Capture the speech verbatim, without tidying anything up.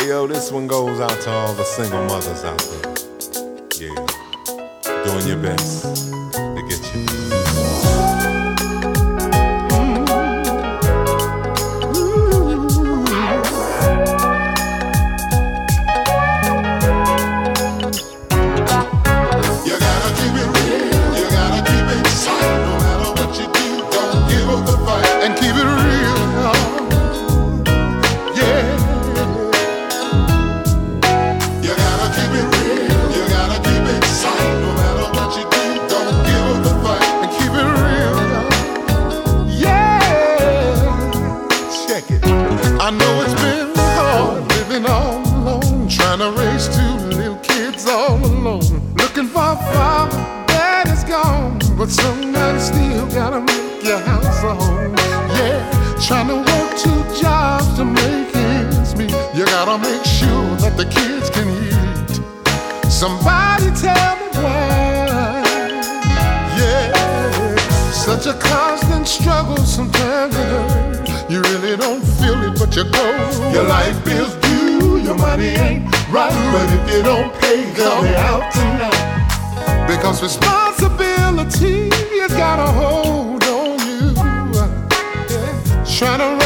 Hey yo, this one goes out to all the single mothers out there. Yeah, doing your best to get you. I know it's been hard living all alone, trying to raise two little kids all alone, looking for a father that is gone, but somebody still gotta make your house a home. Yeah, trying to work two jobs to make ends meet. You gotta make sure that the kids can eat. Somebody tell me why. Yeah, such a constant struggle, sometimes it hurts. You really don't feel it, but you go. Your life bills due, your money ain't right, but if you don't pay, they'll be out tonight. Because responsibility has got a hold on you. Yeah. Trying to